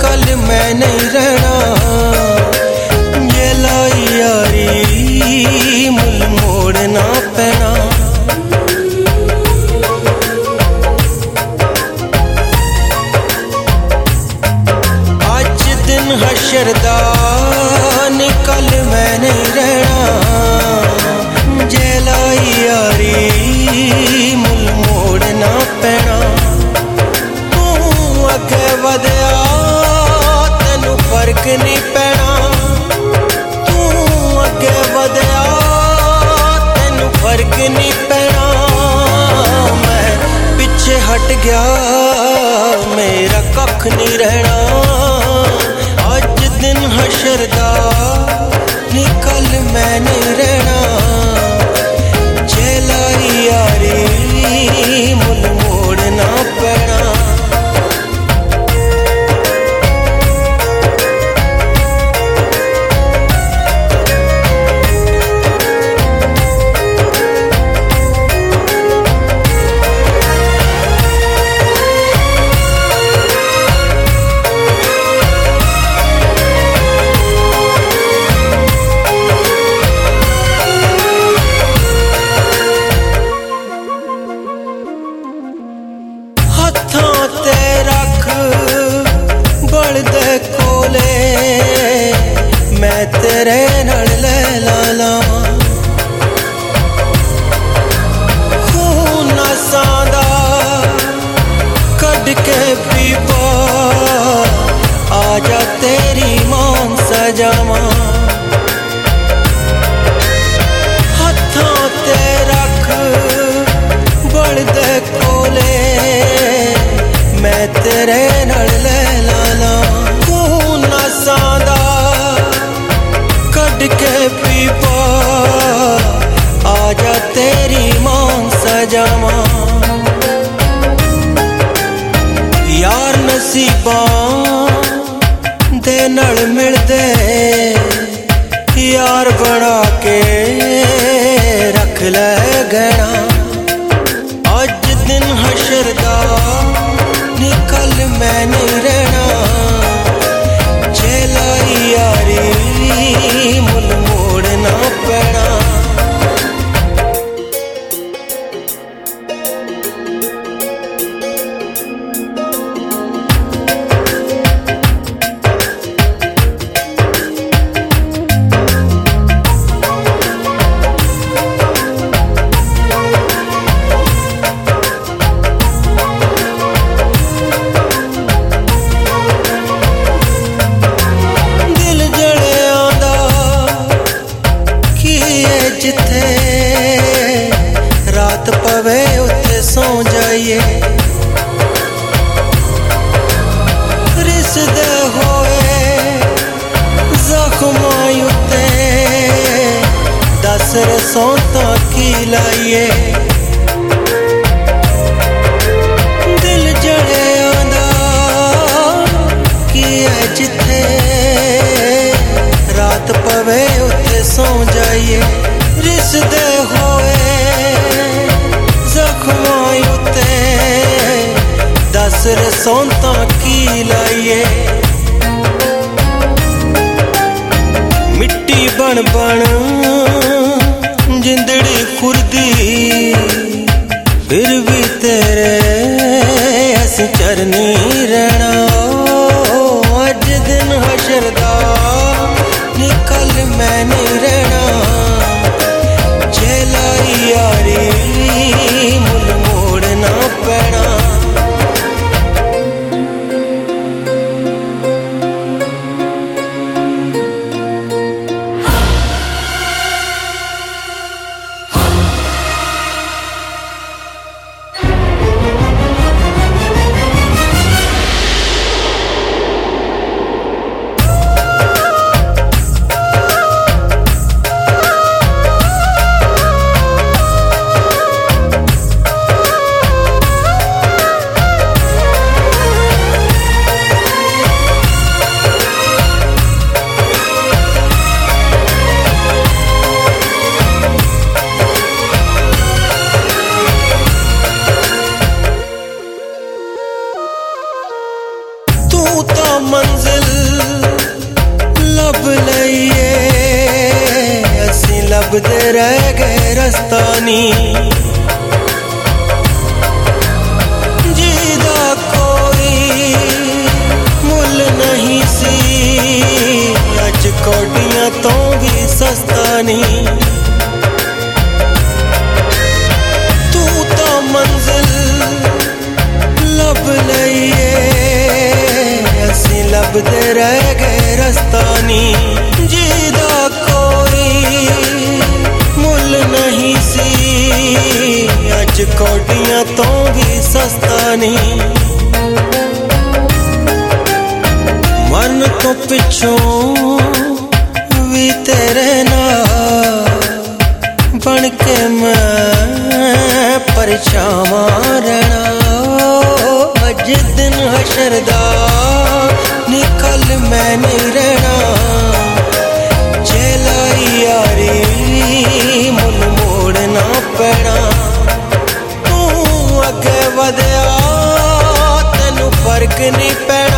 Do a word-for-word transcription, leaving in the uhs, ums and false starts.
कल मैं नहीं रहना, ये लाई यारी मुल मोड़ना पैना। आज दिन हशर दा कल मैं नहीं रहना, ये लाई यारी मुल मोड़ना पैना। तू अगे वधिया तेनू फर्क नहीं पैना, तू अगे वधिया तेनू फर्क नहीं पैना। मैं पिछे हट गया मेरा कख नहीं रहना, आज दिन हशर दा कल मैं नहीं रहना, जेलाई यारी मुल मोड़ना पैना। दे कोले मैं तेरे नाल ले लावा, खून नसां कढ़ के पीवा, आजा तेरी मान सजावा। हथों ते रख बड़ दे कोले मैं तेरे नाल ले लावा, खून नसां कढ़ के पीवा, आजा तेरी मांग सजावा। यार नसीबां दे नाल मिलदे यार बना के रख ले गहना, अज दिन हशर दा कल मैं नहीं रहना, जेलाई यारी मुल मोड़ना पैना। जिथे रात पवे उथे सौ जाइए, रिसदे होए जख्मां उत्ते दस रसों की लाइए। दिल जड़े आंदा की है जिथे रात पवे उथे सौ जाइए, रिसदे होए जख्मां उत्ते दस रसौंतां की लाइए। मिट्टी बन बन जिंदड़ी खुरदी, फिर भी तेरे असी चरनी रहना, अज दिन हशर दा कल मैं नहीं रहना, जेलाई यारी मुल मोड़ना पैना। तो मंजिल लब लईए असी लभदे रह गए रस्ता नी जीदा कोई मुल नहीं सी अज कोडियां तो भी सस्ता नहीं तू तो मंजिल लब लईए असी लभदे रह गए रस्ता नी जीदा कोई मुल नहीं सी अज कोडियां तो भी सस्ता नहीं मन तो पिछों भी तेरे नाल बन के मैं परछावां रहना अज दिन हशर दा निकल मैं नहीं रहना चलाई यारी मुल मोड़ना पैना तू अगे वधया तेनू फर्क नहीं पैना